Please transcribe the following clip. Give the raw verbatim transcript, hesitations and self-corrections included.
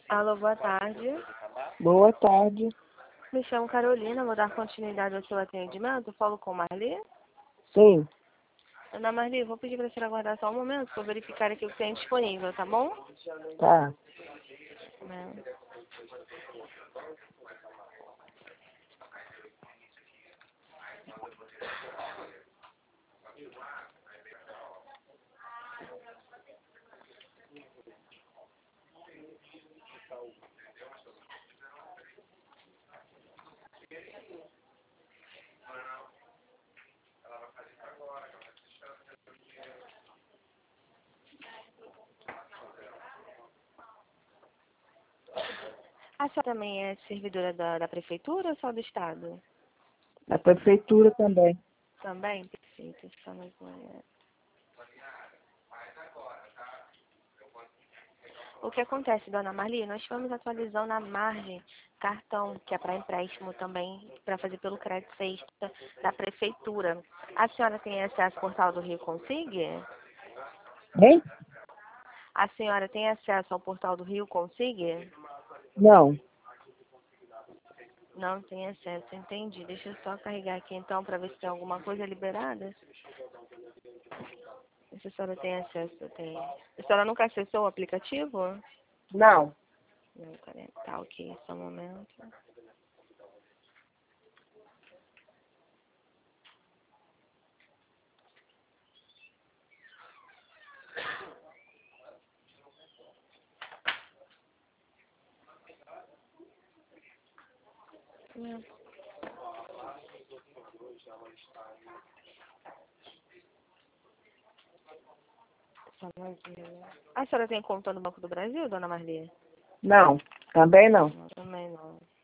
Alô, boa tarde. Boa tarde. Me chamo Carolina, vou dar continuidade ao seu atendimento. Falo com Marli. Sim. Dona Marli, vou pedir para você aguardar só um momento para eu verificar aqui o que tem disponível, tá bom? Tá. É. A senhora também é servidora da, da prefeitura ou só do estado? Na prefeitura também. Também? Perfeito. Só mais uma- O que acontece, dona Marli? Nós estamos atualizando a margem cartão, que é para empréstimo também, para fazer pelo crédito sexta da prefeitura. A senhora tem acesso ao portal do Rio Consigue? Hein? A senhora tem acesso ao portal do Rio Consigue? Não. Não tem acesso, entendi. Deixa eu só carregar aqui então para ver se tem alguma coisa liberada. Se a senhora tem acesso, tem. A senhora nunca acessou o aplicativo? Não. Nunca, né? Tá, ok, só um momento. Hum. Só mais um. A senhora tem conta no Banco do Brasil, dona Marli? Não. Também não. Não, também não.